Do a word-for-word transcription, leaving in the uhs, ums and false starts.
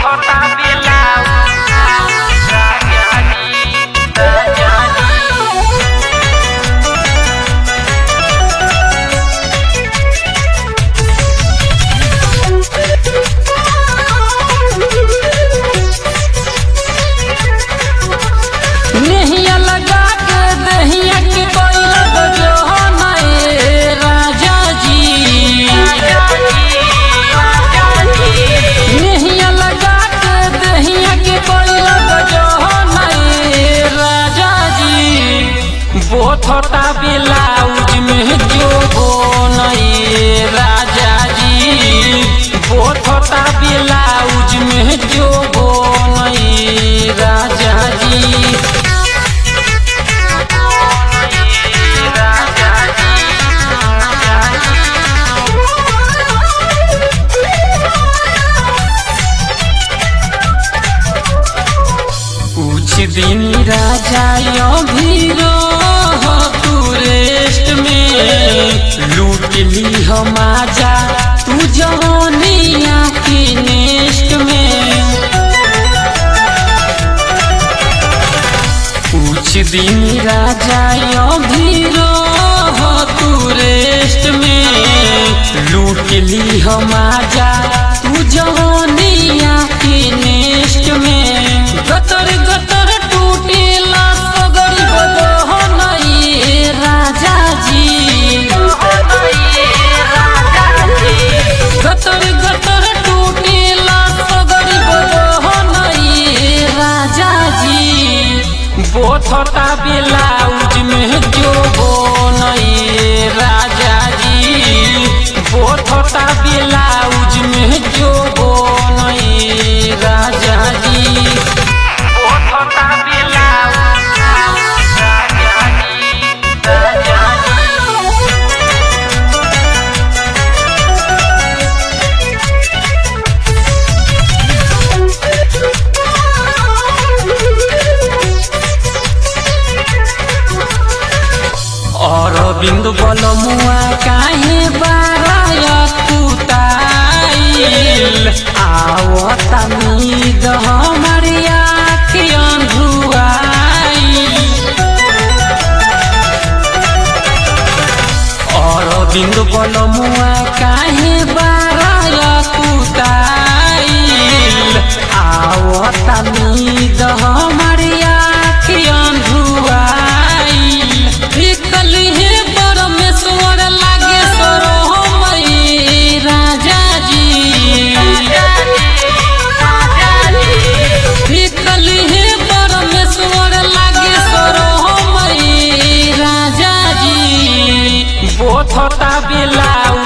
छोटा ब्लाउज में जो बोनई राजा जी, वो छोटा ब्लाउज में जो बोनई राजा जी। कुछ दिन राजा यो भीरो लूट ली हो माजा तू जवानिया की नेस्ट में। कुछ दिन राजा यो भीरो हो तू रेस्ट में, लूट ली हो माजा तू जवानिया की नेस्ट में। गतर गतर टूटेला सगर बदो नहीं राजा जी, गतर गतर टूटेला सगर बदो नहीं राजा जी। वो छोटा ब्लाउज में जो बोनई राजा जी, वो छोटा ब्लाउज में जो बोनई राजा जी। वो छोटा ब्लाउज राजा जी, राजा बिंदु बोलो मुआ काहे बाराया कुताइल, आओ तमीद हमारी आँखियाँ धुआइल। और बिंदु बोलो मुआ काहे बाराया कुताइल, आओ तमीद हमारी आँखियाँ धुआइल। निकली है परमेश्वर लागे सरोमई राजा जी, निकली है परमेश्वर लागे सरोमई राजा जी। वो छोटा ब्लाउज